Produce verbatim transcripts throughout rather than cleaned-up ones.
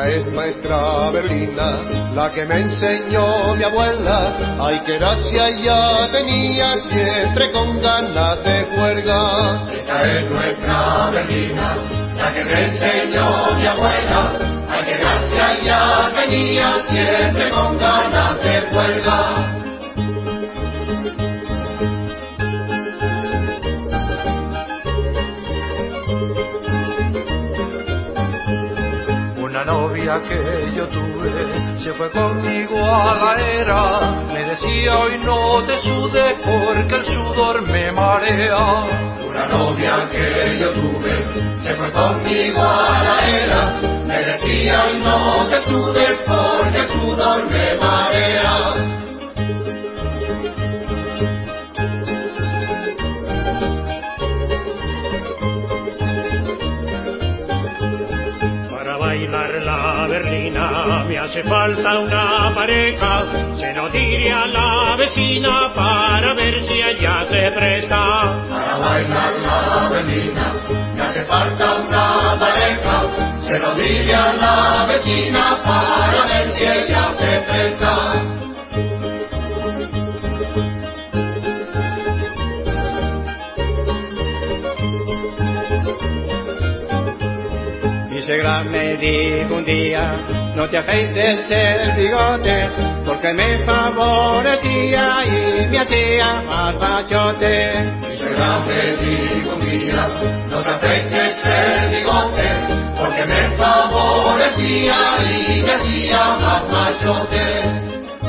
Esta es maestra Berlina, la que me enseñó mi abuela. Ay, que gracia ya tenía siempre con ganas de juerga. Esta es nuestra Berlina, la que me enseñó mi abuela. Ay, que gracia ya tenía siempre con ganas de juerga. Una novia que yo tuve se fue conmigo a la era. Me decía hoy no te sudes porque el sudor me marea. Una novia que yo tuve se fue conmigo a la era. Me decía hoy no te sudes porque el sudor me marea. Bailar la berlina, me hace falta una pareja. Se lo diré a la vecina para ver si ella se presta. Para bailar la berlina, me hace falta una pareja. Se lo diré a la vecina para ver si ella se presta. Me dijo un día, no te afeites el bigote, porque me favorecía y me hacía más machote. Mi suegra me dijo un día, no te afeites el bigote, porque me favorecía y me hacía más machote.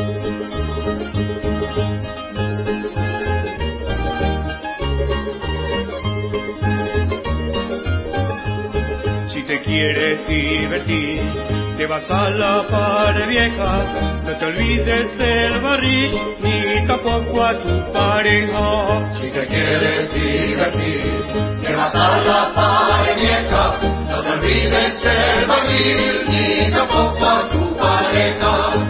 Si te quieres divertir, te vas a la pared vieja. No te olvides del barril, ni tampoco a tu pareja. Si te quieres divertir, te vas a la pared vieja. No te olvides del barril, ni tampoco a tu pareja.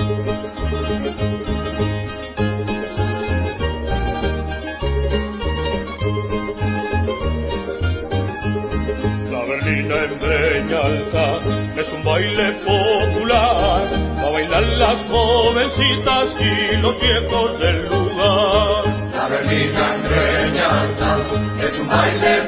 En Breñalta es un baile popular, a bailar las jovencitas y los viejos del lugar. La Berlina en Breñalta es un baile